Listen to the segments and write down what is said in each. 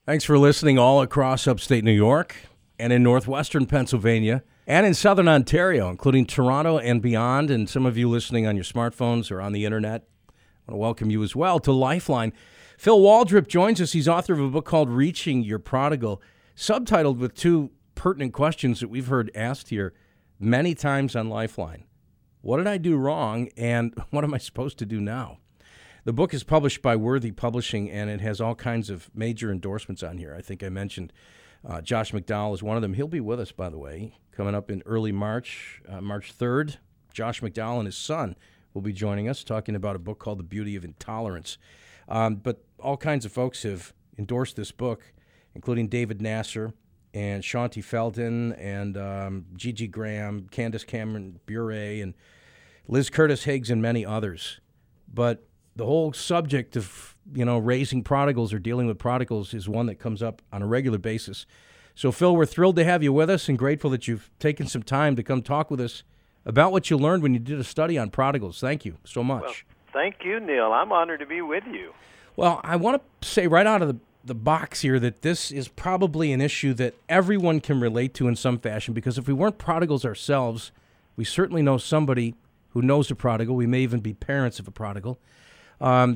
Thanks for listening all across upstate New York and in northwestern Pennsylvania and in southern Ontario, including Toronto and beyond, and some of you listening on your smartphones or on the internet. I want to welcome you as well to Lifeline. Phil Waldrop joins us. He's author of a book called Reaching Your Prodigal, subtitled with two pertinent questions that we've heard asked here many times on Lifeline. What did I do wrong, and what am I supposed to do now? The book is published by Worthy Publishing, and it has all kinds of major endorsements on here. I think I mentioned Josh McDowell is one of them. He'll be with us, by the way, coming up in early March, March 3rd. Josh McDowell and his son will be joining us, talking about a book called The Beauty of Intolerance. But all kinds of folks have endorsed this book, including David Nasser and Shaunti Feldhahn and Gigi Graham, Candace Cameron Bure, and Liz Curtis Higgs, and many others. But the whole subject of, raising prodigals or dealing with prodigals is one that comes up on a regular basis. So, Phil, we're thrilled to have you with us and grateful that you've taken some time to come talk with us about what you learned when you did a study on prodigals. Thank you so much. Well, thank you, Neil. I'm honored to be with you. Well, I want to say right out of the box here that this is probably an issue that everyone can relate to in some fashion, because if we weren't prodigals ourselves, we certainly know somebody who knows a prodigal. We may even be parents of a prodigal. I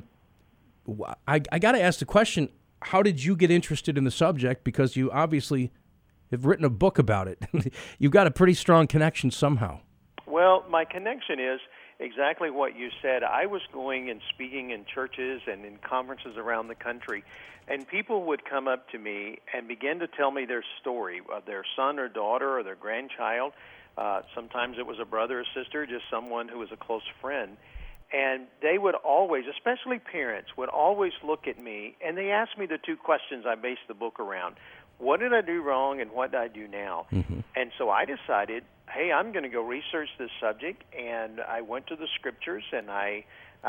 got to ask the question, how did you get interested in the subject? Because you obviously have written a book about it. You've got a pretty strong connection somehow. Well, my connection is exactly what you said. I was going and speaking in churches and in conferences around the country, and people would come up to me and begin to tell me their story of their son or daughter or their grandchild. Sometimes it was a brother or sister, just someone who was a close friend. And they would always, especially parents, would always look at me, and they asked me the two questions I based the book around. What did I do wrong, and what do I do now? Mm-hmm. And so I decided, hey, I'm going to go research this subject, and I went to the scriptures, and I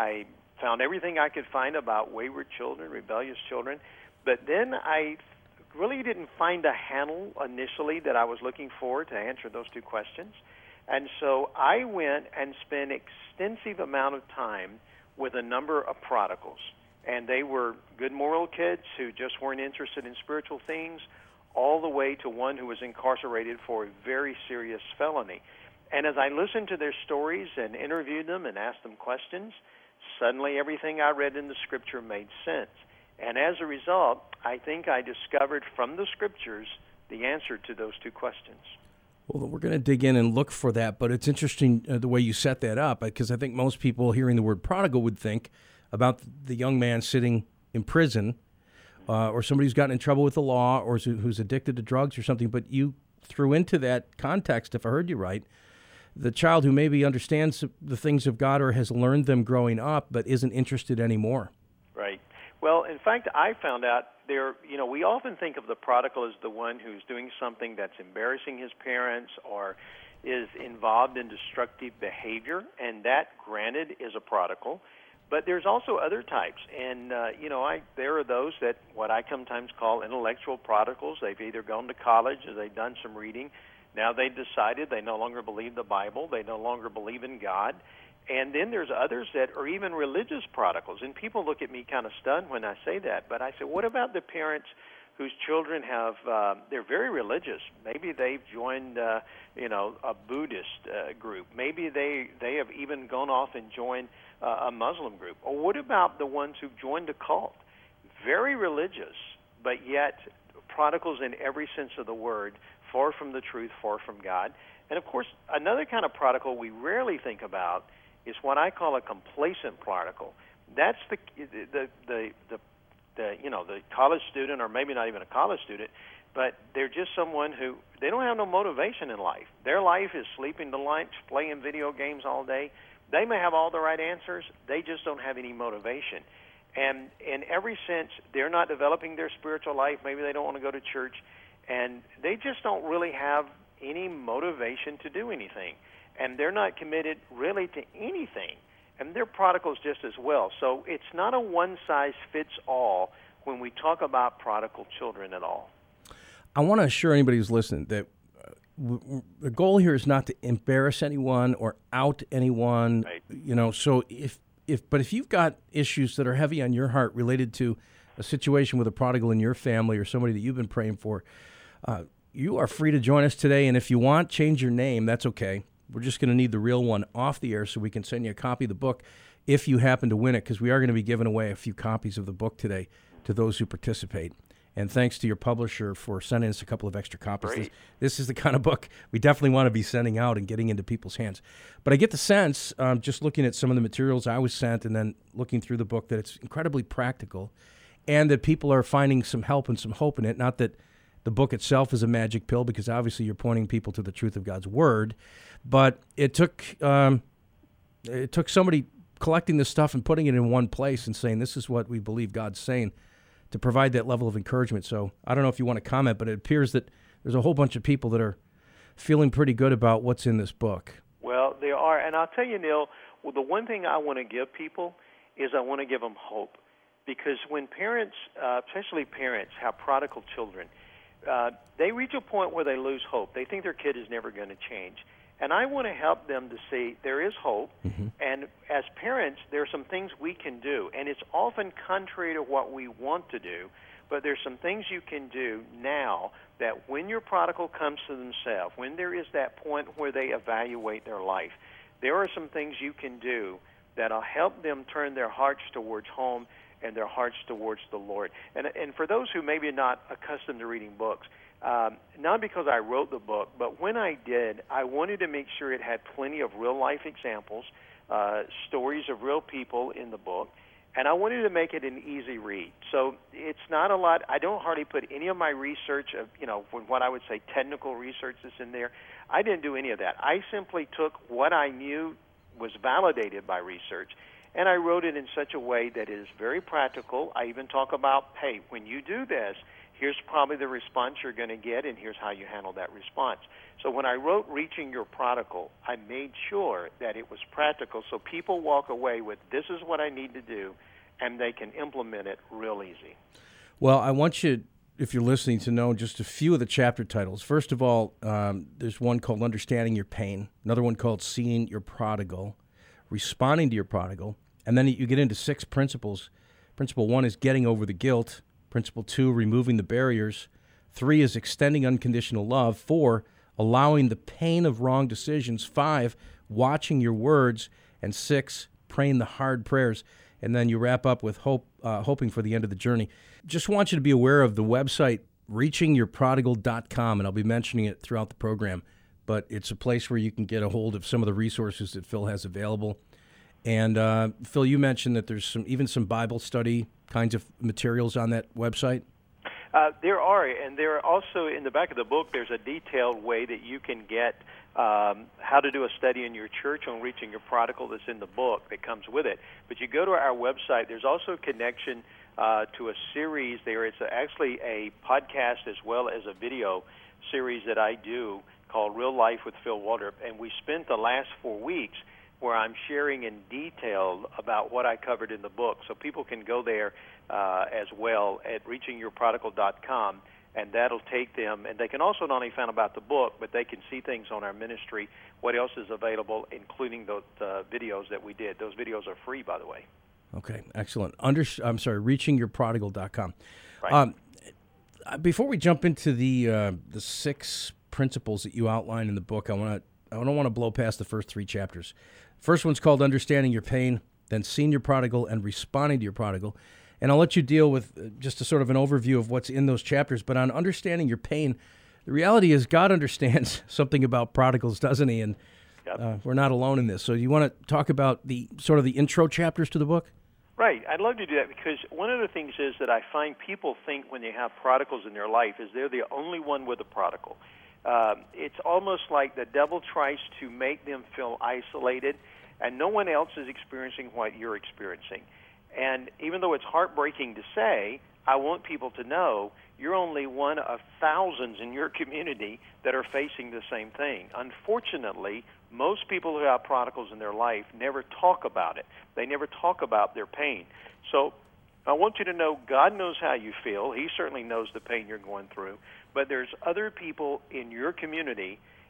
found everything I could find about wayward children, rebellious children. But then I really didn't find a handle initially that I was looking for to answer those two questions. And so I went and spent extensive amount of time with a number of prodigals. And they were good moral kids who just weren't interested in spiritual things, all the way to one who was incarcerated for a very serious felony. And as I listened to their stories and interviewed them and asked them questions, suddenly everything I read in the Scripture made sense. And as a result, I think I discovered from the Scriptures the answer to those two questions. Well, we're going to dig in and look for that, but it's interesting the way you set that up, because I think most people hearing the word prodigal would think about the young man sitting in prison or somebody who's gotten in trouble with the law or who's addicted to drugs or something, but you threw into that context, if I heard you right, the child who maybe understands the things of God or has learned them growing up but isn't interested anymore. Right. Well, in fact, I found out we often think of the prodigal as the one who's doing something that's embarrassing his parents or is involved in destructive behavior, and that, granted, is a prodigal. But there's also other types, and, there are those that what I sometimes call intellectual prodigals. They've either gone to college or they've done some reading. Now they've decided they no longer believe the Bible. They no longer believe in God. And then there's others that are even religious prodigals. And people look at me kind of stunned when I say that. But I say, what about the parents whose children have, they're very religious. Maybe they've joined, a Buddhist group. Maybe they have even gone off and joined a Muslim group. Or what about the ones who've joined a cult? Very religious, but yet prodigals in every sense of the word, far from the truth, far from God. And, of course, another kind of prodigal we rarely think about is what I call a complacent prodigal. That's the college student, or maybe not even a college student, but they're just someone who they don't have no motivation in life. Their life is sleeping to lunch, playing video games all day. They may have all the right answers. They just don't have any motivation. And in every sense, they're not developing their spiritual life. Maybe they don't want to go to church, and they just don't really have any motivation to do anything. And they're not committed really to anything. And they're prodigals just as well. So it's not a one-size-fits-all when we talk about prodigal children at all. I want to assure anybody who's listening that the goal here is not to embarrass anyone or out anyone. Right. So if you've got issues that are heavy on your heart related to a situation with a prodigal in your family or somebody that you've been praying for, you are free to join us today. And if you want, change your name. That's okay. We're just going to need the real one off the air so we can send you a copy of the book if you happen to win it, because we are going to be giving away a few copies of the book today to those who participate. And thanks to your publisher for sending us a couple of extra copies. This is the kind of book we definitely want to be sending out and getting into people's hands. But I get the sense, just looking at some of the materials I was sent and then looking through the book, that it's incredibly practical and that people are finding some help and some hope in it. Not that the book itself is a magic pill, because obviously you're pointing people to the truth of God's Word. But it took somebody collecting this stuff and putting it in one place and saying, this is what we believe God's saying, to provide that level of encouragement. So I don't know if you want to comment, but it appears that there's a whole bunch of people that are feeling pretty good about what's in this book. Well, there are. And I'll tell you, Neil, well, the one thing I want to give people is I want to give them hope. Because when parents, especially parents, have prodigal children, they reach a point where they lose hope. They think their kid is never going to change. And I want to help them to see there is hope. Mm-hmm. And as parents, there are some things we can do. And it's often contrary to what we want to do, but there's some things you can do now that when your prodigal comes to themselves, when there is that point where they evaluate their life, there are some things you can do that'll help them turn their hearts towards home and their hearts towards the Lord. And for those who maybe are not accustomed to reading books, not because I wrote the book, but when I did, I wanted to make sure it had plenty of real-life examples, stories of real people in the book, and I wanted to make it an easy read. So it's not a lot. I don't hardly put any of my research of, what I would say technical research that's in there. I didn't do any of that. I simply took what I knew was validated by research, and I wrote it in such a way that it is very practical. I even talk about, hey, when you do this, here's probably the response you're going to get, and here's how you handle that response. So when I wrote Reaching Your Prodigal, I made sure that it was practical so people walk away with, this is what I need to do, and they can implement it real easy. Well, I want you, if you're listening, to know just a few of the chapter titles. First of all, there's one called Understanding Your Pain, another one called Seeing Your Prodigal, Responding to Your Prodigal, and then you get into 6 principles. Principle 1 is getting over the guilt. Principle 2, removing the barriers. 3 is extending unconditional love. 4, allowing the pain of wrong decisions. 5, watching your words. And 6, praying the hard prayers. And then you wrap up with hoping for the end of the journey. Just want you to be aware of the website, reachingyourprodigal.com, and I'll be mentioning it throughout the program. But it's a place where you can get a hold of some of the resources that Phil has available. And Phil, you mentioned that there's even some Bible study kinds of materials on that website? There are, and there are also in the back of the book, there's a detailed way that you can get how to do a study in your church on Reaching Your Prodigal that's in the book that comes with it. But you go to our website, there's also a connection to a series there. It's actually a podcast as well as a video series that I do called Real Life with Phil Waltrip, and we spent the last 4 weeks where I'm sharing in detail about what I covered in the book. So people can go there as well at reachingyourprodigal.com, and that'll take them. And they can also not only find out about the book, but they can see things on our ministry, what else is available, including the videos that we did. Those videos are free, by the way. Okay, excellent. Reachingyourprodigal.com. Right. Before we jump into the 6 principles that you outline in the book, I don't want to blow past the first 3 chapters. First one's called Understanding Your Pain, then Seeing Your Prodigal and Responding to Your Prodigal. And I'll let you deal with just a sort of an overview of what's in those chapters. But on Understanding Your Pain, the reality is God understands something about prodigals, doesn't he? And we're not alone in this. So you want to talk about the sort of the intro chapters to the book? Right. I'd love to do that because one of the things is that I find people think when they have prodigals in their life is they're the only one with a prodigal. It's almost like the devil tries to make them feel isolated, and no one else is experiencing what you're experiencing. And even though it's heartbreaking to say, I want people to know you're only one of thousands in your community that are facing the same thing. Unfortunately, most people who have prodigals in their life never talk about it. They never talk about their pain. So I want you to know God knows how you feel. He certainly knows the pain you're going through. But there's other people in your community,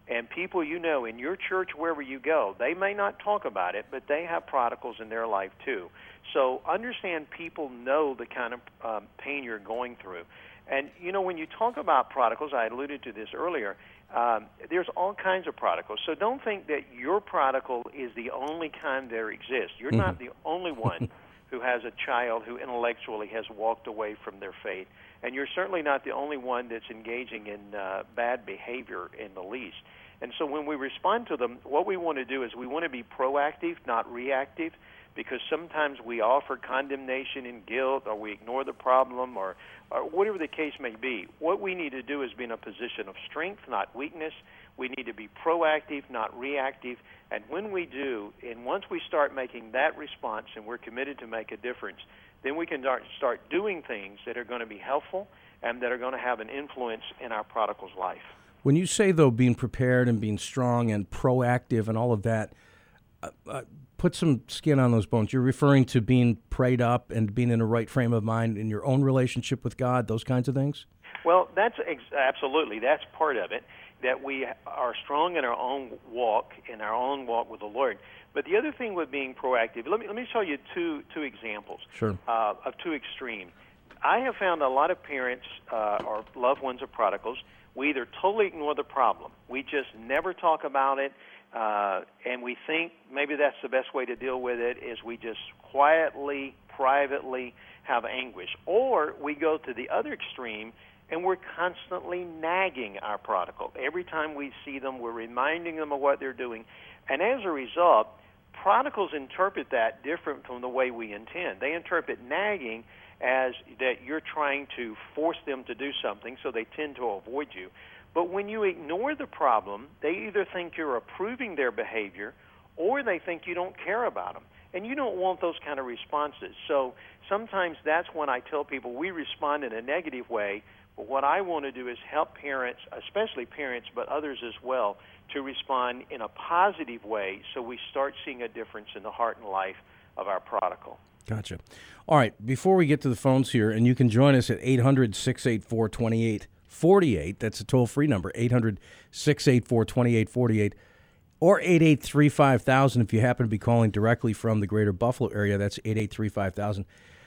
And people you know in your church, wherever you go, they may not talk about it, but they have prodigals in their life too. So understand people know the kind of pain you're going through. And, when you talk about prodigals, I alluded to this earlier, there's all kinds of prodigals. So don't think that your prodigal is the only kind there exists. You're not the only one who has a child who intellectually has walked away from their faith. And you're certainly not the only one that's engaging in bad behavior in the least. And so when we respond to them, what we want to do is we want to be proactive, not reactive, because sometimes we offer condemnation and guilt, or we ignore the problem, or whatever the case may be. What we need to do is be in a position of strength, not weakness. We need to be proactive, not reactive. And when we do, and once we start making that response and we're committed to make a difference, then we can start doing things that are going to be helpful and that are going to have an influence in our prodigal's life. When you say, though, being prepared and being strong and proactive and all of that, put some skin on those bones. You're referring to being prayed up and being in a right frame of mind in your own relationship with God, those kinds of things? Well, that's absolutely. That's part of it, that we are strong in our own walk, with the Lord. But the other thing with being proactive, let me show you two examples of two extremes. I have found a lot of parents or loved ones of prodigals, we either totally ignore the problem, we just never talk about it, and we think maybe that's the best way to deal with it is we just quietly, privately have anguish. Or we go to the other extreme and we're constantly nagging our prodigal. Every time we see them, we're reminding them of what they're doing. And as a result, prodigals interpret that different from the way we intend. They interpret nagging as that you're trying to force them to do something, so they tend to avoid you. But when you ignore the problem, they either think you're approving their behavior or they think you don't care about them. And you don't want those kind of responses. So sometimes that's when I tell people we respond in a negative way, but what I want to do is help parents, especially parents, but others as well, to respond in a positive way so we start seeing a difference in the heart and life of our prodigal. Gotcha. All right, before we get to the phones here, and you can join us at 800-684-2848. That's a toll-free number, 800-684-2848, or 883-5000 if you happen to be calling directly from the greater Buffalo area. That's 883-5000.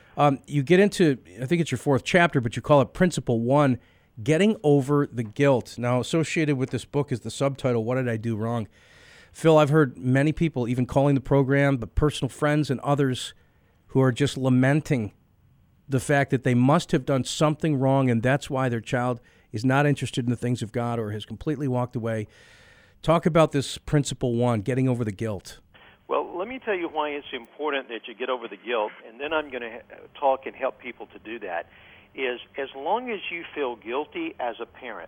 You get into, I think it's your fourth chapter, but you call it Principle 1, Getting Over the Guilt. Now, associated with this book is the subtitle, What Did I Do Wrong? Phil, I've heard many people, even calling the program, but personal friends and others who are just lamenting the fact that they must have done something wrong, and that's why their child is not interested in the things of God or has completely walked away. Talk about this Principle 1, Getting Over the Guilt. Well, let me tell you why it's important that you get over the guilt, and then I'm going to talk and help people to do that, is as long as you feel guilty as a parent,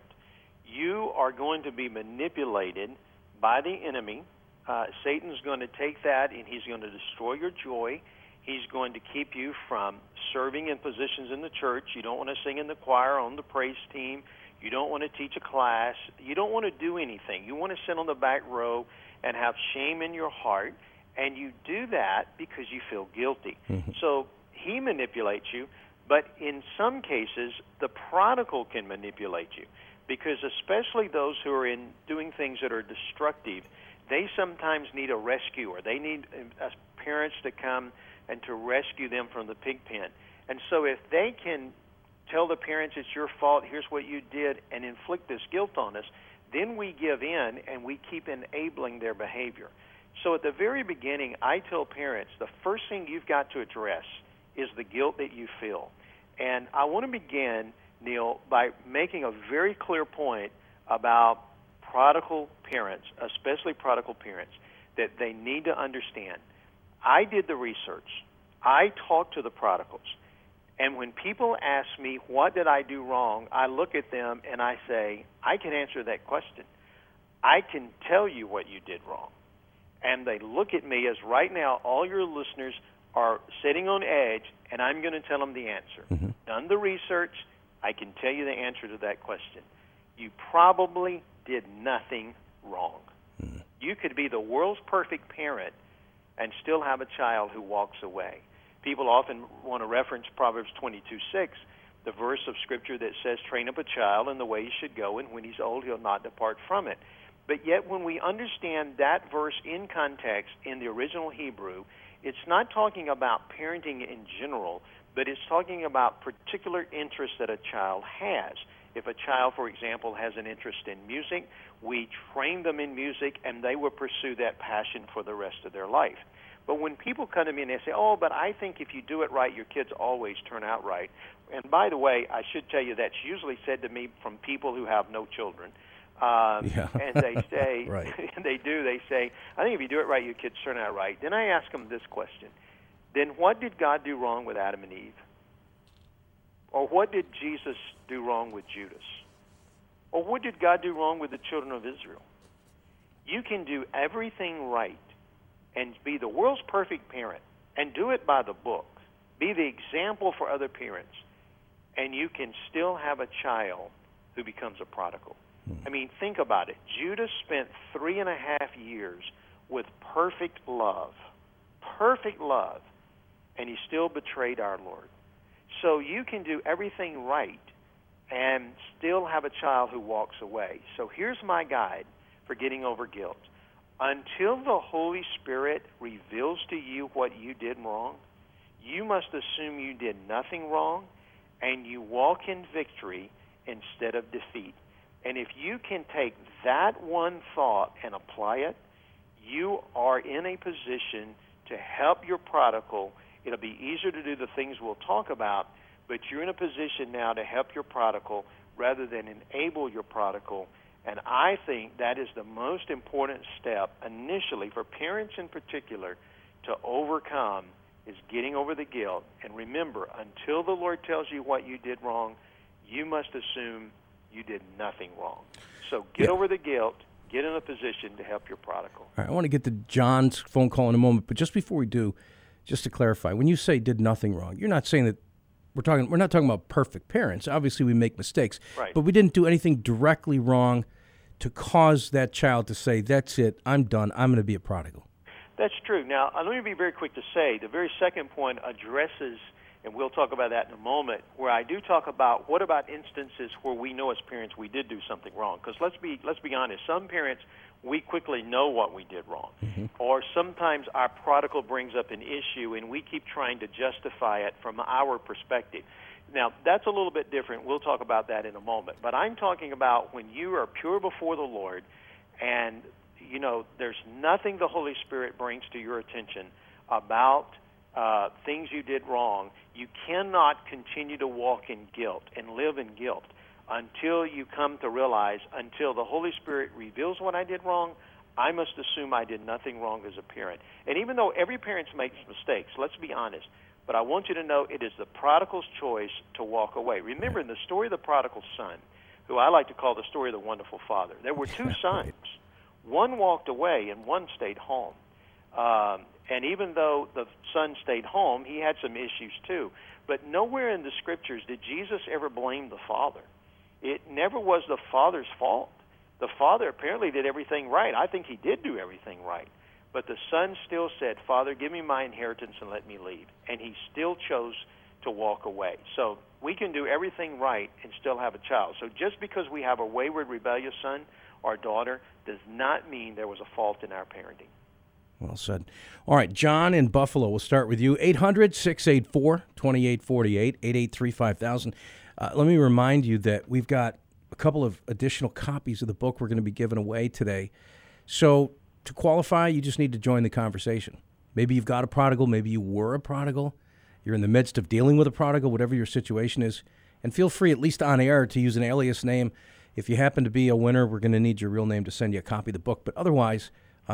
you are going to be manipulated by the enemy. Satan's going to take that, and he's going to destroy your joy. He's going to keep you from serving in positions in the church. You don't want to sing in the choir, on the praise team. You don't want to teach a class. You don't want to do anything. You want to sit on the back row and have shame in your heart, and you do that because you feel guilty. Mm-hmm. So he manipulates you, but in some cases, the prodigal can manipulate you because especially those who are in doing things that are destructive, they sometimes need a rescuer. They need parents to come and to rescue them from the pig pen. And so if they can tell the parents it's your fault, here's what you did, and inflict this guilt on us, then we give in and we keep enabling their behavior. So at the very beginning, I tell parents the first thing you've got to address is the guilt that you feel. And I want to begin, Neil, by making a very clear point about prodigal parents, especially prodigal parents, that they need to understand. I did the research. I talked to the prodigals. And when people ask me, what did I do wrong, I look at them and I say, I can answer that question. I can tell you what you did wrong. And they look at me as right now all your listeners are sitting on edge, and I'm going to tell them the answer. Mm-hmm. Done the research. I can tell you the answer to that question. You probably did nothing wrong. Mm-hmm. You could be the world's perfect parent and still have a child who walks away. People often want to reference Proverbs 22:6, the verse of Scripture that says, train up a child in the way he should go, and when he's old, he'll not depart from it. But yet when we understand that verse in context in the original Hebrew, it's not talking about parenting in general, but it's talking about particular interests that a child has. If a child, for example, has an interest in music, we train them in music, and they will pursue that passion for the rest of their life. But when people come to me and they say, oh, but I think if you do it right, your kids always turn out right. And by the way, I should tell you that's usually said to me from people who have no children. And they say, right. they say, I think if you do it right, your kids turn out right. Then I ask them this question. Then what did God do wrong with Adam and Eve? Or what did Jesus do wrong with Judas? Or what did God do wrong with the children of Israel? You can do everything right and be the world's perfect parent and do it by the book, be the example for other parents, and you can still have a child who becomes a prodigal. I mean, think about it. Judas spent 3.5 years with perfect love, and he still betrayed our Lord. So you can do everything right and still have a child who walks away. So here's my guide for getting over guilt. Until the Holy Spirit reveals to you what you did wrong, you must assume you did nothing wrong, and you walk in victory instead of defeat. And if you can take that one thought and apply it, you are in a position to help your prodigal. It'll be easier to do the things we'll talk about, but you're in a position now to help your prodigal rather than enable your prodigal. And I think that is the most important step initially for parents in particular to overcome is getting over the guilt. And remember, until the Lord tells you what you did wrong, you must assume you did nothing wrong. So get over the guilt, get in a position to help your prodigal. All right, I want to get to John's phone call in a moment, but just before we do, just to clarify, when you say did nothing wrong, you're not saying that we're not talking about perfect parents. Obviously, we make mistakes, right. But we didn't do anything directly wrong to cause that child to say, that's it, I'm done, I'm going to be a prodigal. That's true. Now, let me be very quick to say, the very second point addresses, and we'll talk about that in a moment, where I do talk about what about instances where we know as parents we did do something wrong. Because let's be honest, some parents, we quickly know what we did wrong. Mm-hmm. Or sometimes our prodigal brings up an issue and we keep trying to justify it from our perspective. Now, that's a little bit different. We'll talk about that in a moment. But I'm talking about when you are pure before the Lord and, you know, there's nothing the Holy Spirit brings to your attention about things you did wrong. You cannot continue to walk in guilt and live in guilt until you come to realize, until the Holy Spirit reveals what I did wrong, I must assume I did nothing wrong as a parent. And even though every parent makes mistakes, let's be honest, but I want you to know it is the prodigal's choice to walk away. Remember, in the story of the prodigal son, who I like to call the story of the wonderful father, there were two sons. One walked away and one stayed home. And even though the son stayed home, he had some issues too. But nowhere in the Scriptures did Jesus ever blame the father. It never was the father's fault. The father apparently did everything right. I think he did do everything right. But the son still said, Father, give me my inheritance and let me leave. And he still chose to walk away. So we can do everything right and still have a child. So just because we have a wayward, rebellious son or daughter does not mean there was a fault in our parenting. Well said. All right, John in Buffalo, we'll start with you. 800-684-2848, 883-5000. Let me remind you that we've got a couple of additional copies of the book we're going to be giving away today. So to qualify, you just need to join the conversation. Maybe you've got a prodigal. Maybe you were a prodigal. You're in the midst of dealing with a prodigal, whatever your situation is. And feel free, at least on air, to use an alias name. If you happen to be a winner, we're going to need your real name to send you a copy of the book. But otherwise,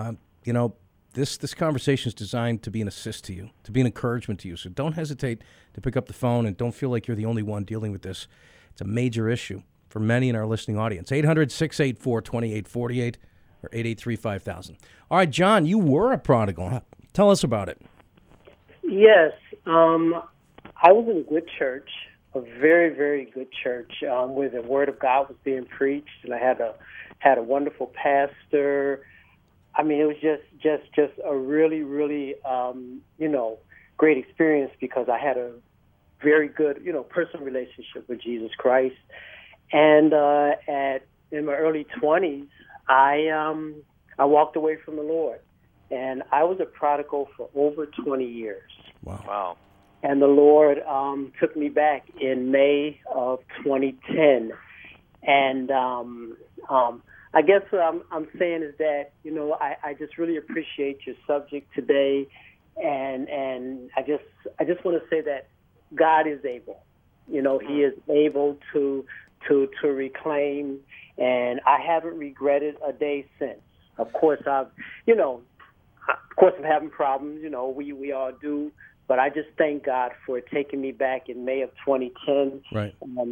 this conversation is designed to be an assist to you, to be an encouragement to you. So don't hesitate to pick up the phone and don't feel like you're the only one dealing with this. It's a major issue for many in our listening audience. 800-684-2848 or 883-5000. All right, John, you were a prodigal. Tell us about it. Yes. I was in a good church, a very, very good church where the Word of God was being preached, and I had a wonderful pastor. I mean, it was just a really, really, great experience because I had a very good, personal relationship with Jesus Christ. And in my early 20s, I walked away from the Lord, and I was a prodigal for over 20 years. Wow. And the Lord took me back in May of 2010. And I guess what I'm saying is that, I just really appreciate your subject today. And I just want to say that God is able. He is able to reclaim, and I haven't regretted a day since. Of course, I'm having problems. We all do. But I just thank God for taking me back in May of 2010. Right. And,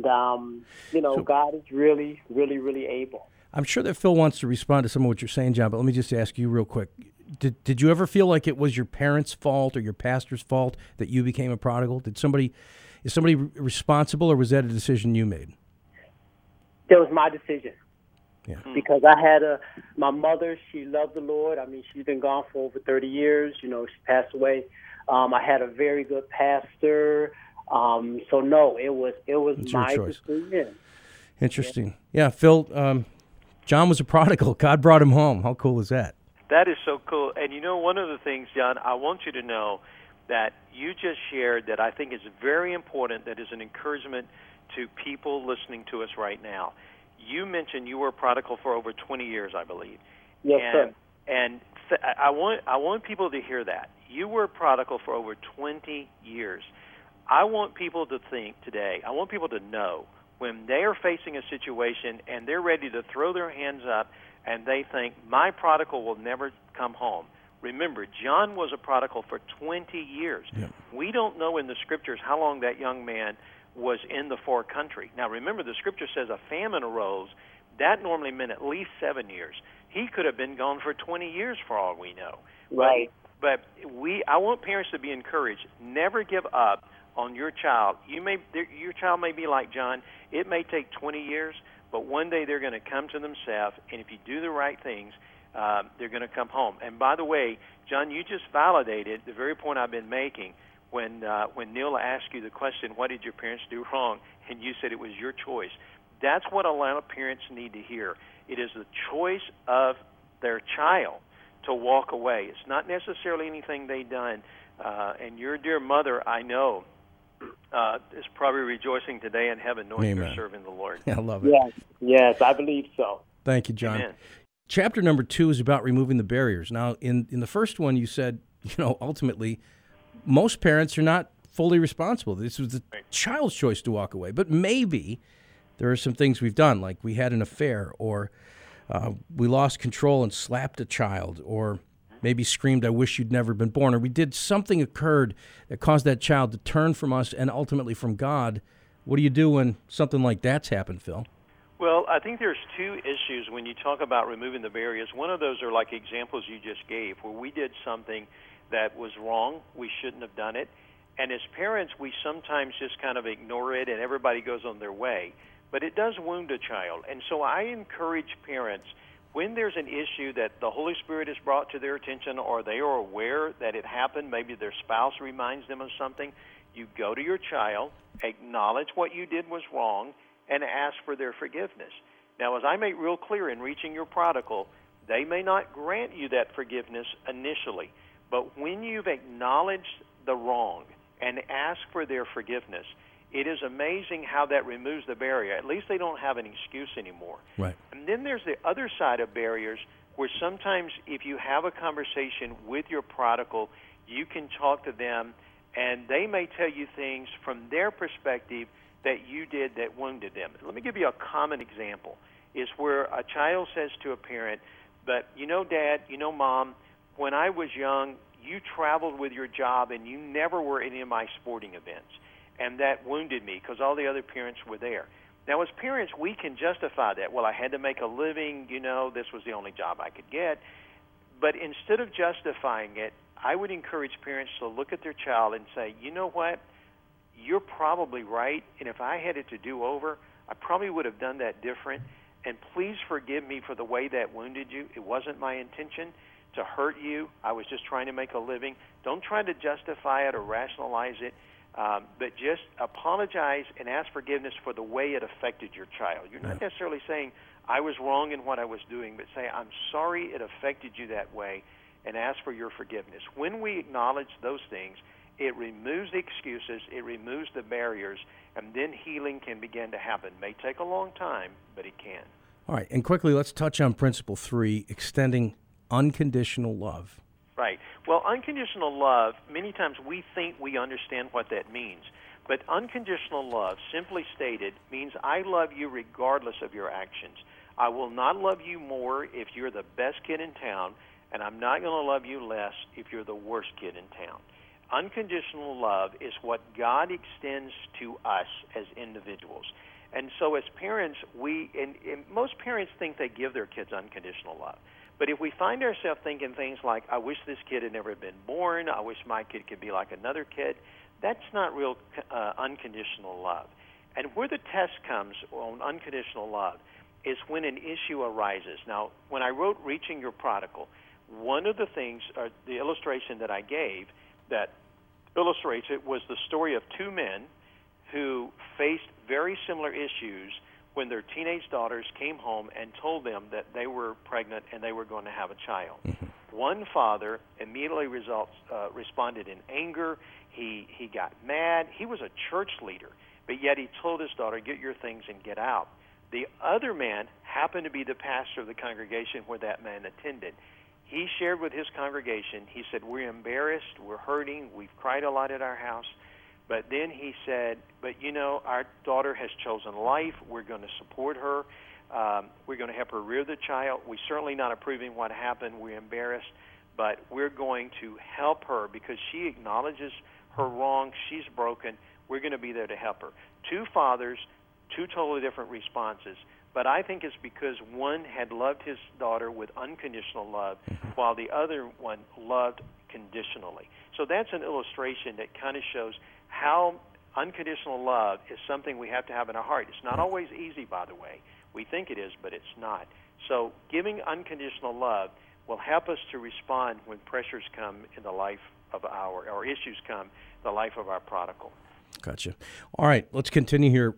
God is really, really, really able. I'm sure that Phil wants to respond to some of what you're saying, John, but let me just ask you real quick. Did you ever feel like it was your parents' fault or your pastor's fault that you became a prodigal? Is somebody responsible, or was that a decision you made? It was my decision. Yeah. Because I had my mother, she loved the Lord. I mean, she's been gone for over 30 years. She passed away. I had a very good pastor. So no, it was it's my your choice. decision. Interesting. Yeah, Phil, John was a prodigal. God brought him home. How cool is that? That is so cool. And one of the things, John, I want you to know that you just shared that I think is very important, that is an encouragement to people listening to us right now. You mentioned you were a prodigal for over 20 years, I believe. Yes, sir. And I want people to hear that. You were a prodigal for over 20 years. I want people to think today, I want people to know when they are facing a situation and they're ready to throw their hands up and they think, my prodigal will never come home. Remember, John was a prodigal for 20 years. Yeah. We don't know in the Scriptures how long that young man was in the far country. Now, remember, the Scripture says a famine arose. That normally meant at least 7 years. He could have been gone for 20 years for all we know. Right. But I want parents to be encouraged. Never give up on your child. Your child may be like John. It may take 20 years, but one day they're going to come to themselves, and if you do the right things, they're going to come home. And by the way, John, you just validated the very point I've been making when Neil asked you the question, what did your parents do wrong? And you said it was your choice. That's what a lot of parents need to hear. It is the choice of their child to walk away. It's not necessarily anything they've done. And your dear mother, I know, is probably rejoicing today in heaven knowing you're serving the Lord. Yeah, I love it. Yes, I believe so. Thank you, John. Amen. Chapter number 2 is about removing the barriers. Now, in the first one, you said, ultimately, most parents are not fully responsible. This was the child's choice to walk away. But maybe there are some things we've done, like we had an affair, or we lost control and slapped a child, or maybe screamed, I wish you'd never been born, or we did something occurred that caused that child to turn from us and ultimately from God. What do you do when something like that's happened, Phil? Well, I think there's two issues when you talk about removing the barriers. One of those are like examples you just gave, where we did something that was wrong. We shouldn't have done it. And as parents, we sometimes just kind of ignore it and everybody goes on their way. But it does wound a child. And so I encourage parents, when there's an issue that the Holy Spirit has brought to their attention or they are aware that it happened, maybe their spouse reminds them of something, you go to your child, acknowledge what you did was wrong, and ask for their forgiveness. Now, as I make real clear in reaching your prodigal, they may not grant you that forgiveness initially, but when you've acknowledged the wrong and asked for their forgiveness, it is amazing how that removes the barrier. At least they don't have an excuse anymore. Right. And then there's the other side of barriers where sometimes if you have a conversation with your prodigal, you can talk to them and they may tell you things from their perspective that you did that wounded them. Let me give you a common example. Is where a child says to a parent, but Dad, Mom, when I was young, you traveled with your job and you never were at any of my sporting events. And that wounded me because all the other parents were there. Now, as parents, we can justify that. Well, I had to make a living, this was the only job I could get. But instead of justifying it, I would encourage parents to look at their child and say, you know what? You're probably right, and if I had it to do over, I probably would have done that different. And please forgive me for the way that wounded you. It wasn't my intention to hurt you. I was just trying to make a living. Don't try to justify it or rationalize it. But just apologize and ask forgiveness for the way it affected your child. You're not necessarily saying, I was wrong in what I was doing, but say, I'm sorry it affected you that way, and ask for your forgiveness. When we acknowledge those things, it removes the excuses, it removes the barriers, and then healing can begin to happen. It may take a long time, but it can. All right, and quickly, let's touch on Principle 3, extending unconditional love. Right. Well, unconditional love, many times we think we understand what that means. But unconditional love, simply stated, means I love you regardless of your actions. I will not love you more if you're the best kid in town, and I'm not going to love you less if you're the worst kid in town. Unconditional love is what God extends to us as individuals. And so as parents, and most parents think they give their kids unconditional love. But if we find ourselves thinking things like, I wish this kid had never been born, I wish my kid could be like another kid, that's not real unconditional love. And where the test comes on unconditional love is when an issue arises. Now, when I wrote Reaching Your Prodigal, one of the things, the illustration that I gave that illustrates it was the story of two men who faced very similar issues when their teenage daughters came home and told them that they were pregnant and they were going to have a child. One father immediately responded in anger. He got mad. He was a church leader, but yet he told his daughter, get your things and get out. The other man happened to be the pastor of the congregation where that man attended. He shared with his congregation, he said, we're embarrassed, we're hurting, we've cried a lot at our house. But then he said, but you know, our daughter has chosen life. We're going to support her. We're going to help her rear the child. We're certainly not approving what happened. We're embarrassed. But we're going to help her because she acknowledges her wrong. She's broken. We're going to be there to help her. Two fathers, two totally different responses. But I think it's because one had loved his daughter with unconditional love, while the other one loved conditionally. So that's an illustration that kind of shows how unconditional love is something we have to have in our heart. It's not always easy, by the way. We think it is, but it's not. So giving unconditional love will help us to respond when pressures come in the life of or issues come in the life of our prodigal. Gotcha. All right, let's continue here.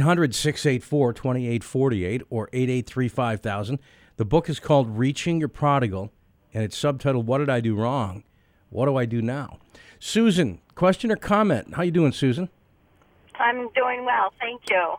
800-684-2848 or 883-5000. The book is called Reaching Your Prodigal, and it's subtitled, What Did I Do Wrong? What Do I Do Now? Susan, question or comment? How you doing, Susan? I'm doing well, thank you.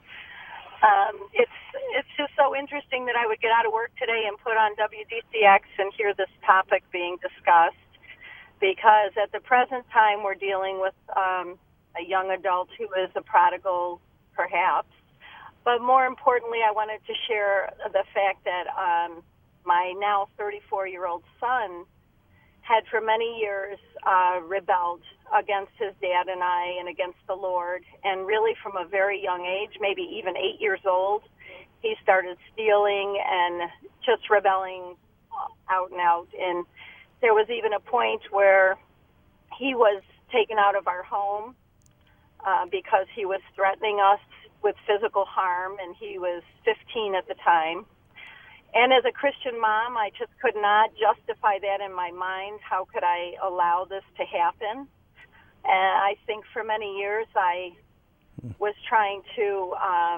It's just so interesting that I would get out of work today and put on WDCX and hear this topic being discussed, because at the present time we're dealing with a young adult who is a prodigal, perhaps. But more importantly, I wanted to share the fact that my now 34-year-old son had for many years rebelled against his dad and I and against the Lord. And really from a very young age, maybe even 8 years old, he started stealing and just rebelling out and out. And there was even a point where he was taken out of our home because he was threatening us with physical harm, and he was 15 at the time. And as a Christian mom, I just could not justify that in my mind. How could I allow this to happen? And I think for many years I was trying to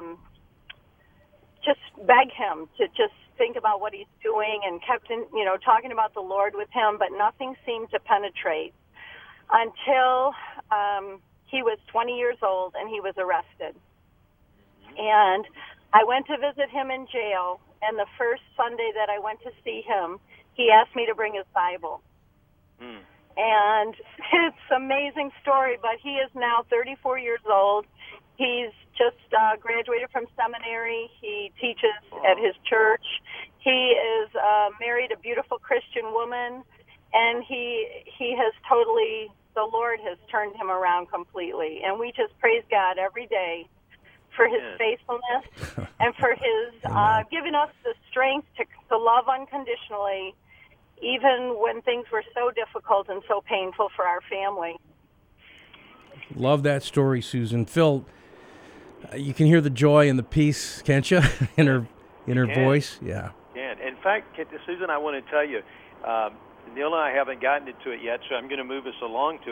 just beg him to just think about what he's doing, and kept talking about the Lord with him, but nothing seemed to penetrate until he was 20 years old and he was arrested. And I went to visit him in jail, and the first Sunday that I went to see him, he asked me to bring his Bible. And it's an amazing story, but he is now 34 years old. He's just graduated from seminary. He teaches at his church. He is married a beautiful Christian woman, and he has totally, the Lord has turned him around completely. And we just praise God every day for his faithfulness and for his giving us the strength to love unconditionally, even when things were so difficult and so painful for our family. Love that story, Susan. Phil, you can hear the joy and the peace, can't you, in her voice? Yeah. Yeah. In fact, Susan, I want to tell you, Neil and I haven't gotten into it yet, so I'm going to move us along to it.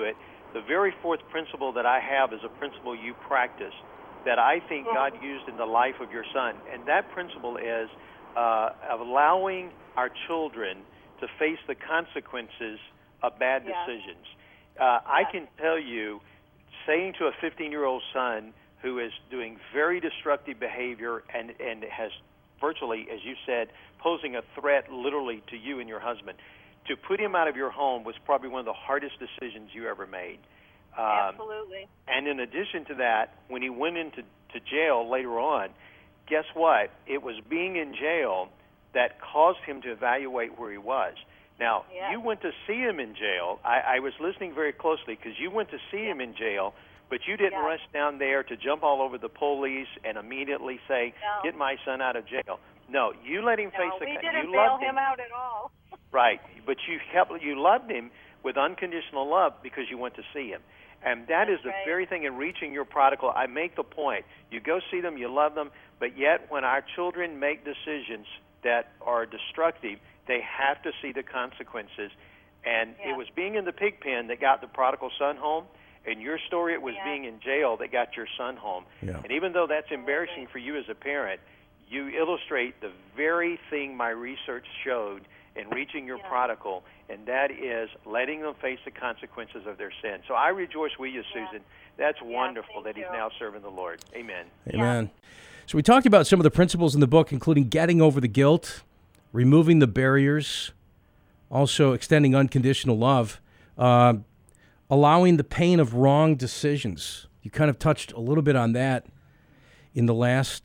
the very fourth principle that I have is a principle you practice that I think God used in the life of your son. And that principle is of allowing our children to face the consequences of bad decisions. I can tell you, saying to a 15-year-old son who is doing very destructive behavior and has virtually, as you said, posing a threat literally to you and your husband, to put him out of your home was probably one of the hardest decisions you ever made. Absolutely. And in addition to that, when he went into jail later on, guess what? It was being in jail that caused him to evaluate where he was. Now, you went to see him in jail. I was listening very closely because you went to see him in jail, but you didn't rush down there to jump all over the police and immediately say, get my son out of jail. No, you let him face the... We didn't bail him out at all. Right, but you loved him with unconditional love because you went to see him. And that is the very thing in reaching your prodigal. I make the point. You go see them, you love them, but yet when our children make decisions that are destructive, they have to see the consequences. And it was being in the pig pen that got the prodigal son home. In your story, it was being in jail that got your son home. Yeah. And even though that's embarrassing for you as a parent, you illustrate the very thing my research showed in reaching your prodigal, and that is letting them face the consequences of their sin. So I rejoice with you, Susan. That's wonderful that he's now serving the Lord. Amen. Amen. So we talked about some of the principles in the book, including getting over the guilt, removing the barriers, also extending unconditional love, allowing the pain of wrong decisions. You kind of touched a little bit on that in the last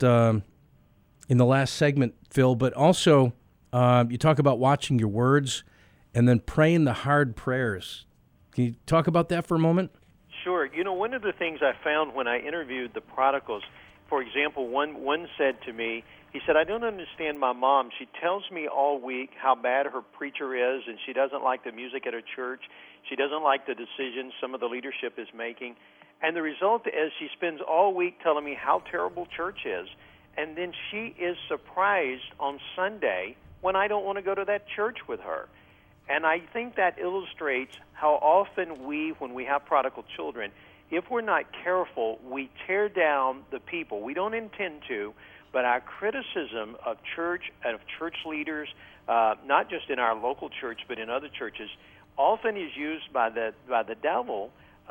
segment, Phil, but also you talk about watching your words and then praying the hard prayers. Can you talk about that for a moment? Sure. You know, one of the things I found when I interviewed the prodigals, for example, one said to me, he said, I don't understand my mom. She tells me all week how bad her preacher is, and she doesn't like the music at her church. She doesn't like the decisions some of the leadership is making. And the result is she spends all week telling me how terrible church is. And then she is surprised on Sunday when I don't want to go to that church with her. And I think that illustrates how often we, when we have prodigal children, if we're not careful, we tear down the people. We don't intend to, but our criticism of church and of church leaders, not just in our local church but in other churches, often is used by the devil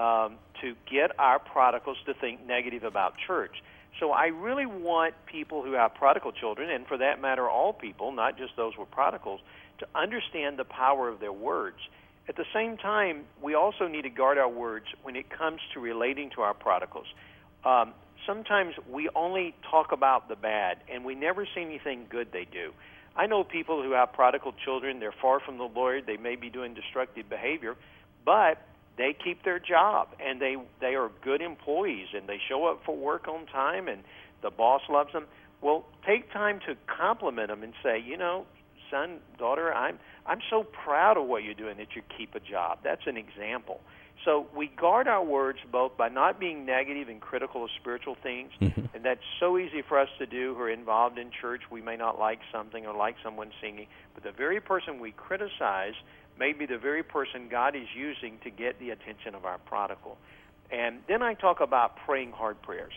to get our prodigals to think negative about church. So I really want people who have prodigal children, and for that matter all people, not just those with prodigals, to understand the power of their words. At the same time, we also need to guard our words when it comes to relating to our prodigals. Sometimes we only talk about the bad, and we never see anything good they do. I know people who have prodigal children. They're far from the Lord. They may be doing destructive behavior, but they keep their job, and they are good employees, and they show up for work on time, and the boss loves them. Well, take time to compliment them and say, you know, son, daughter, I'm so proud of what you're doing that you keep a job. That's an example. So we guard our words both by not being negative and critical of spiritual things, and that's so easy for us to do who are involved in church. We may not like something or like someone singing, but the very person we criticize may be the very person God is using to get the attention of our prodigal. And then I talk about praying hard prayers.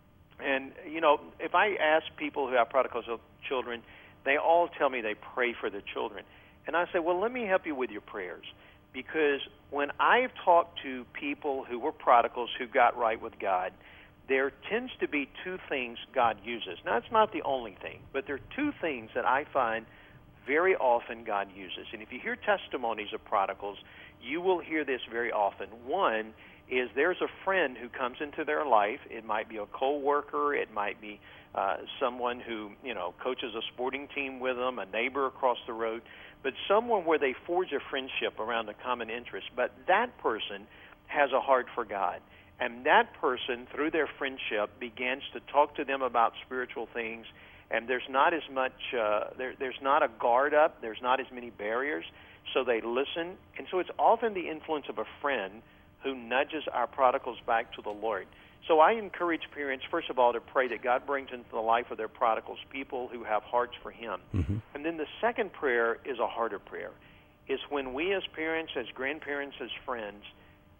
And, you know, if I ask people who have prodigal children, they all tell me they pray for their children. And I say, well, let me help you with your prayers. Because when I've talked to people who were prodigals who got right with God, there tends to be two things God uses. Now, it's not the only thing, but there are two things that I find very often God uses. And if you hear testimonies of prodigals, you will hear this very often. One is there's a friend who comes into their life. It might be a co-worker. It might be someone who, you know, coaches a sporting team with them, a neighbor across the road, but someone where they forge a friendship around a common interest. But that person has a heart for God. And that person, through their friendship, begins to talk to them about spiritual things. And there's not as much, there's not a guard up, there's not as many barriers, so they listen. And so it's often the influence of a friend who nudges our prodigals back to the Lord. So I encourage parents, first of all, to pray that God brings into the life of their prodigals people who have hearts for Him. And then the second prayer is a harder prayer. It's when we as parents, as grandparents, as friends,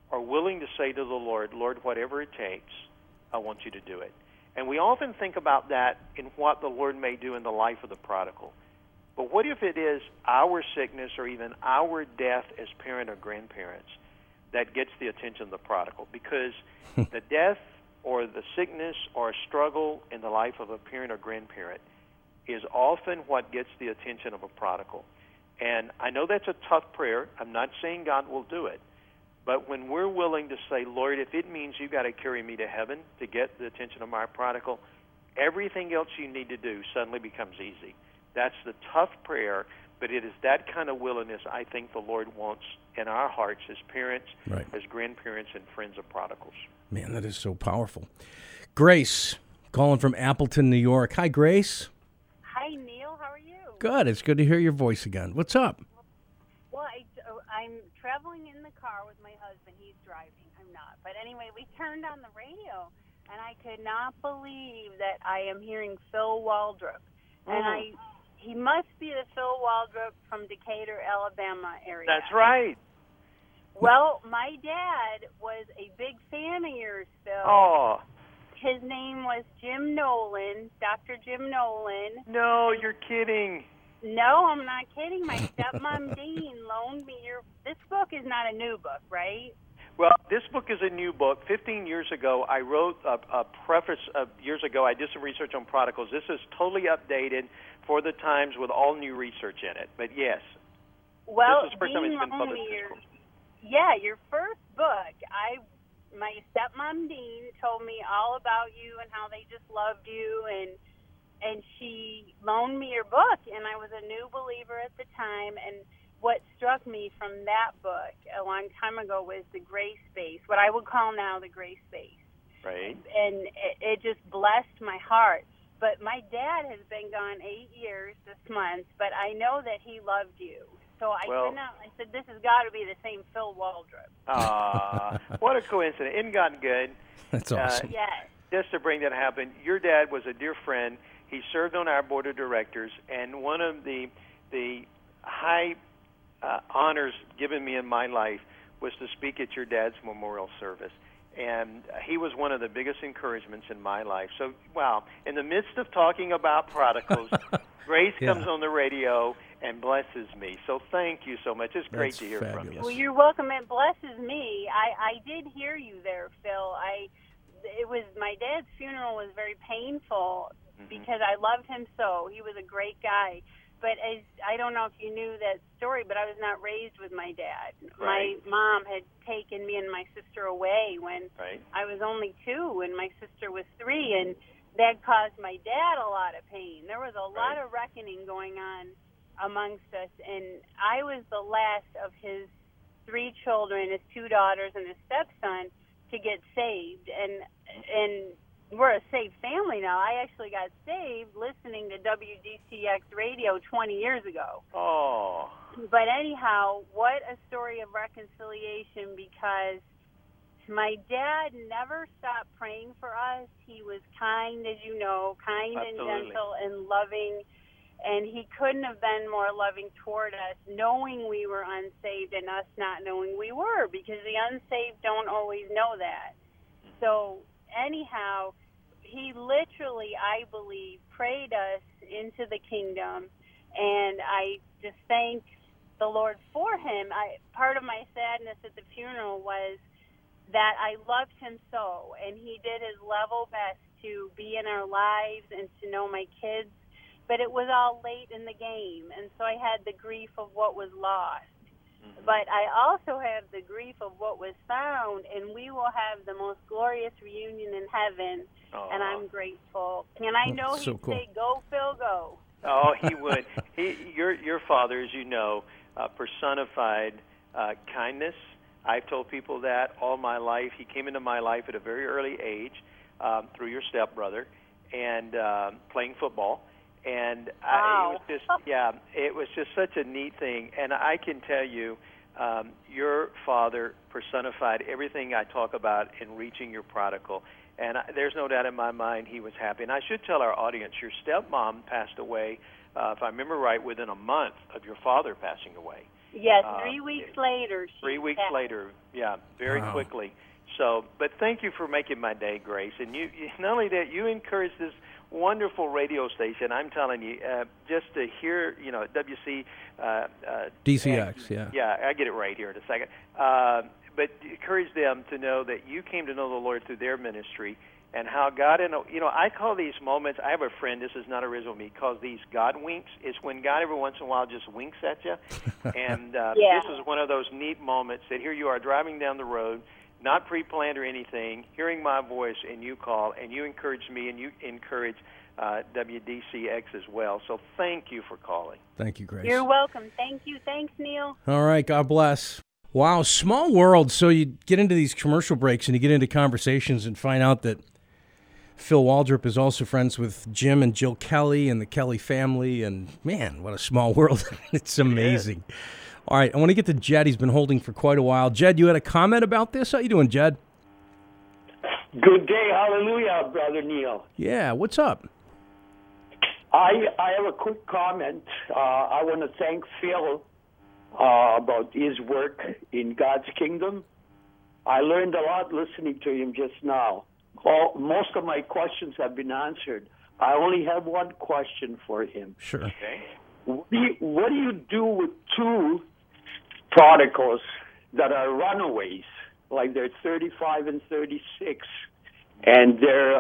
are willing to say to the Lord, Lord, whatever it takes, I want you to do it. And we often think about that in what the Lord may do in the life of the prodigal. But what if it is our sickness or even our death as parent or grandparents that gets the attention of the prodigal? Because the death or the sickness or struggle in the life of a parent or grandparent is often what gets the attention of a prodigal. And I know that's a tough prayer. I'm not saying God will do it. But when we're willing to say, Lord, if it means you got to carry me to heaven to get the attention of my prodigal, everything else you need to do suddenly becomes easy. That's the tough prayer, but it is that kind of willingness I think the Lord wants in our hearts as parents, right, as grandparents, and friends of prodigals. Man, that is so powerful. Grace, calling from Appleton, New York. Hi, Grace. Hi, Neil. How are you? Good. It's good to hear your voice again. What's up? Well, I'm traveling in the car with my husband. He's driving. I'm not. But anyway, we turned on the radio, and I could not believe that I am hearing Phil Waldrop. And he must be the Phil Waldrop from Decatur, Alabama area. That's right. Well, my dad was a big fan of yours, Phil. Oh. His name was Jim Nolan, Dr. Jim Nolan. No, you're kidding. No, I'm not kidding. My stepmom Dean loaned me this book is not a new book, right? Well, this book is a new book. 15 years ago, I wrote a preface. Years ago, I did some research on prodigals. This is totally updated for the times with all new research in it. But yes, well, this is the first time it's been published. Your first book. My stepmom Dean told me all about you and how they just loved you, and she loaned me your book, and I was a new believer at the time. And what struck me from that book a long time ago was the grace space, what I would call now the grace space. Right. And it just blessed my heart. But my dad has been gone 8 years this month, but I know that he loved you. So I said, this has got to be the same Phil Waldrop. What a coincidence. Isn't God good? That's awesome. Yes. Just to bring that happen, your dad was a dear friend. He served on our board of directors, and one of the high honors given me in my life was to speak at your dad's memorial service. And he was one of the biggest encouragements in my life. So, wow, in the midst of talking about prodigals, Grace comes on the radio and blesses me. So thank you so much. It's great to hear from you. Well, you're welcome. It blesses me. I did hear you there, Phil. My dad's funeral was very painful because I loved him so. He was a great guy. But I don't know if you knew that story, but I was not raised with my dad. Right. My mom had taken me and my sister away when Right. I was only 2 and my sister was 3, and that caused my dad a lot of pain. There was a lot of reckoning going on amongst us, and I was the last of his 3 children, his 2 daughters and his stepson, to get saved. And we're a saved family now. I actually got saved listening to WDCX radio 20 years ago. Oh. But anyhow, what a story of reconciliation, because my dad never stopped praying for us. He was kind, as you know, kind Absolutely. and gentle and loving, and he couldn't have been more loving toward us, knowing we were unsaved and us not knowing we were, because the unsaved don't always know that. So anyhow, he literally, I believe, prayed us into the kingdom, and I just thank the Lord for him. Part of my sadness at the funeral was that I loved him so, and he did his level best to be in our lives and to know my kids, but it was all late in the game, and so I had the grief of what was lost. But I also have the grief of what was found, and we will have the most glorious reunion in heaven, and I'm grateful. And I know so he'd cool. say, "Go, Phil, go." Oh, he would. Your father, as you know, personified kindness. I've told people that all my life. He came into my life at a very early age through your stepbrother and playing football. And Wow. it was just such a neat thing. And I can tell you, your father personified everything I talk about in reaching your prodigal. And there's no doubt in my mind he was happy. And I should tell our audience, your stepmom passed away, if I remember right, within a month of your father passing away. Yes, 3 weeks later. 3 weeks later, yeah, very quickly. So, but thank you for making my day, Grace. And you not only that, you encourage this wonderful radio station. I'm telling you, just to hear, WC DCX, yeah. Yeah, I get it right here in a second. But encourage them to know that you came to know the Lord through their ministry, and how God, I call these moments, I have a friend, this is not original me, calls these God winks. It's when God every once in a while just winks at you. And this is one of those neat moments that here you are driving down the road, not pre-planned or anything, hearing my voice, and you call, and you encourage me, and you encourage WDCX as well. So thank you for calling. Thank you, Grace. You're welcome. Thank you. Thanks, Neil. All right, God bless. Wow, small world. So you get into these commercial breaks and you get into conversations and find out that Phil Waldrop is also friends with Jim and Jill Kelly and the Kelly family. And, man, what a small world. It's amazing. All right, I want to get to Jed. He's been holding for quite a while. Jed, you had a comment about this? How you doing, Jed? Good day. Hallelujah, Brother Neil. Yeah, what's up? I have a quick comment. I want to thank Phil about his work in God's kingdom. I learned a lot listening to him just now. Most of my questions have been answered. I only have one question for him. Sure. Okay. What do you do with two prodigals that are runaways, like they're 35 and 36, and they're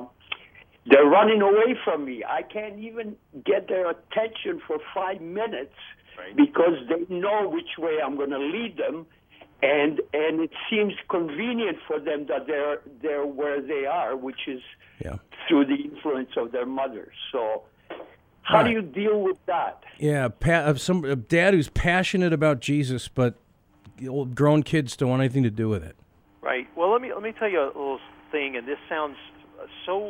running away from me? I can't even get their attention for 5 minutes because they know which way I'm going to lead them. And it seems convenient for them that they're where they are, which is through the influence of their mother. So how do you deal with that? Yeah, a dad who's passionate about Jesus, but grown kids don't want anything to do with it. Right. Well, let me tell you a little thing, and this sounds so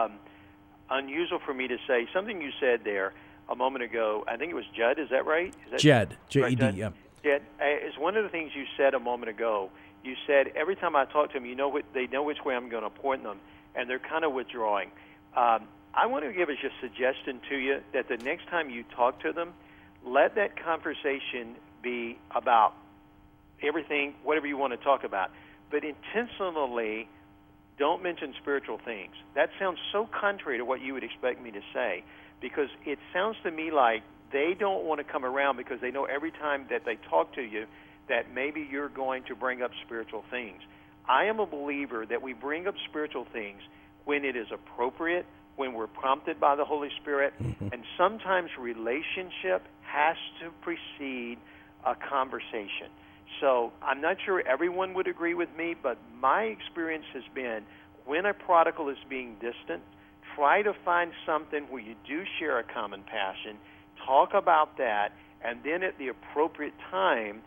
unusual for me to say. Something you said there a moment ago. I think it was Judd. Is that right? Jed. J-E-D. Right, yeah. Jed, is one of the things you said a moment ago. You said every time I talk to them, they know which way I'm going to point them, and they're kind of withdrawing. I want to give a suggestion to you that the next time you talk to them, let that conversation be about everything, whatever you want to talk about, but intentionally don't mention spiritual things. That sounds so contrary to what you would expect me to say, because it sounds to me like they don't want to come around because they know every time that they talk to you that maybe you're going to bring up spiritual things. I am a believer that we bring up spiritual things when it is appropriate, when we're prompted by the Holy Spirit, and sometimes relationship has to precede a conversation. So I'm not sure everyone would agree with me, but my experience has been when a prodigal is being distant, try to find something where you do share a common passion, talk about that, and then at the appropriate time,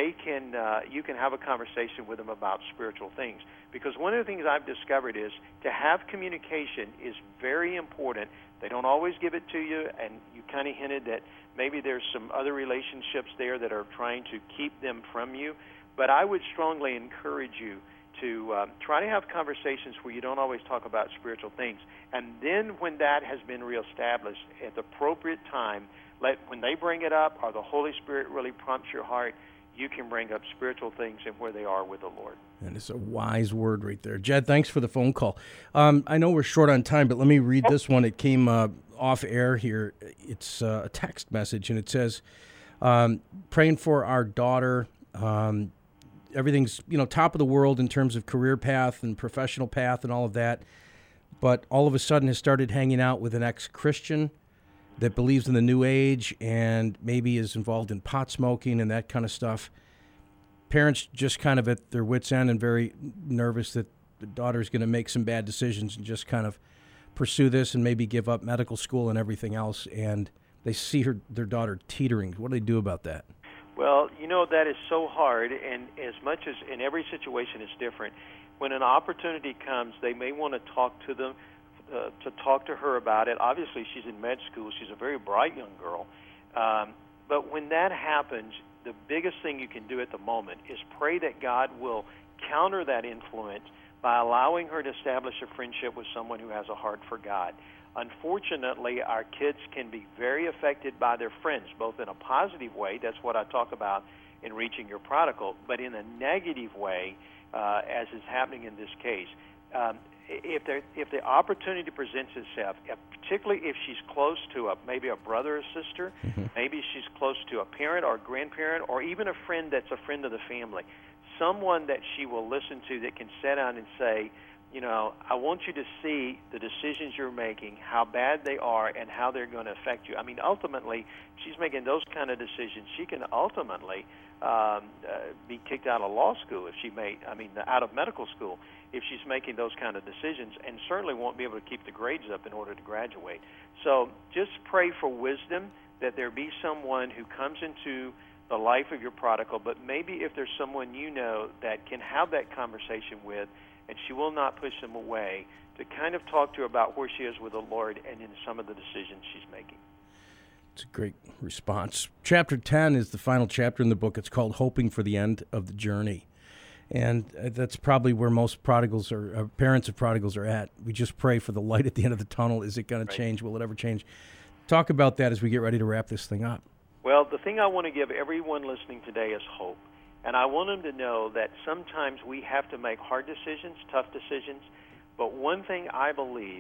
you can have a conversation with them about spiritual things. Because one of the things I've discovered is to have communication is very important. They don't always give it to you, and you kind of hinted that maybe there's some other relationships there that are trying to keep them from you. But I would strongly encourage you to try to have conversations where you don't always talk about spiritual things. And then when that has been reestablished, at the appropriate time, when they bring it up or the Holy Spirit really prompts your heart, you can bring up spiritual things and where they are with the Lord. And it's a wise word right there. Jed, thanks for the phone call. I know we're short on time, but let me read this one. It came off air here. It's a text message, and it says, praying for our daughter. Everything's, top of the world in terms of career path and professional path and all of that. But all of a sudden has started hanging out with an ex-Christian that believes in the New Age and maybe is involved in pot smoking and that kind of stuff. Parents just kind of at their wits' end and very nervous that the daughter's going to make some bad decisions and just kind of pursue this and maybe give up medical school and everything else. And they see their daughter teetering. What do they do about that? Well, that is so hard, and as much as in every situation is different. When an opportunity comes, they may want to talk to them, to talk to her about it. Obviously, she's in med school. She's a very bright young girl. But when that happens, the biggest thing you can do at the moment is pray that God will counter that influence by allowing her to establish a friendship with someone who has a heart for God. Unfortunately, our kids can be very affected by their friends, both in a positive way, that's what I talk about in Reaching Your Prodigal, but in a negative way, as is happening in this case. If the opportunity presents itself, particularly if she's close to maybe a brother or sister, maybe she's close to a parent or a grandparent, or even a friend that's a friend of the family, someone that she will listen to that can sit down and say, I want you to see the decisions you're making, how bad they are, and how they're going to affect you. I mean, ultimately, she's making those kind of decisions. She can ultimately be kicked out of law school out of medical school if she's making those kind of decisions, and certainly won't be able to keep the grades up in order to graduate. So just pray for wisdom, that there be someone who comes into the life of your prodigal, but maybe if there's someone that can have that conversation with, and she will not push them away, to kind of talk to her about where she is with the Lord and in some of the decisions she's making. It's a great response. Chapter 10 is the final chapter in the book. It's called Hoping for the End of the Journey. And that's probably where most prodigals or parents of prodigals are at. We just pray for the light at the end of the tunnel. Is it going to change? Will it ever change? Talk about that as we get ready to wrap this thing up. Well, the thing I want to give everyone listening today is hope. And I want them to know that sometimes we have to make hard decisions, tough decisions. But one thing I believe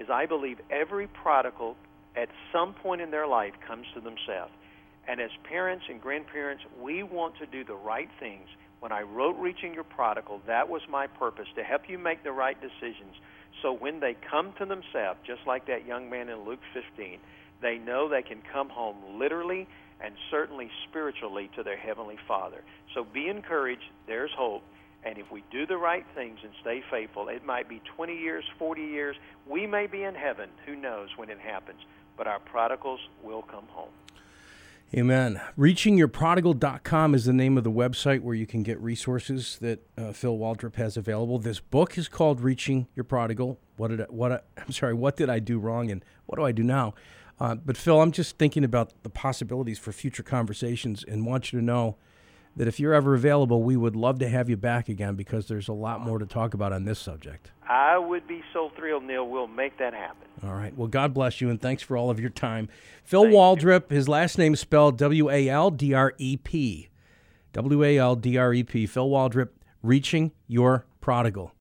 every prodigal at some point in their life comes to themselves. And as parents and grandparents, we want to do the right things. When I wrote Reaching Your Prodigal, that was my purpose, to help you make the right decisions. So when they come to themselves, just like that young man in Luke 15, they know they can come home literally and certainly spiritually to their Heavenly Father. So be encouraged. There's hope. And if we do the right things and stay faithful, it might be 20 years, 40 years. We may be in heaven. Who knows when it happens? But our prodigals will come home. Amen. ReachingYourProdigal.com is the name of the website where you can get resources that Phil Waldrop has available. This book is called Reaching Your Prodigal. What did I do wrong, and what do I do now? But Phil, I'm just thinking about the possibilities for future conversations, and want you to know that if you're ever available, we would love to have you back again, because there's a lot more to talk about on this subject. I would be so thrilled, Neil. We'll make that happen. All right. Well, God bless you, and thanks for all of your time. Phil Waldrop, his last name is spelled W-A-L-D-R-E-P. W-A-L-D-R-E-P. Phil Waldrop, Reaching Your Prodigal.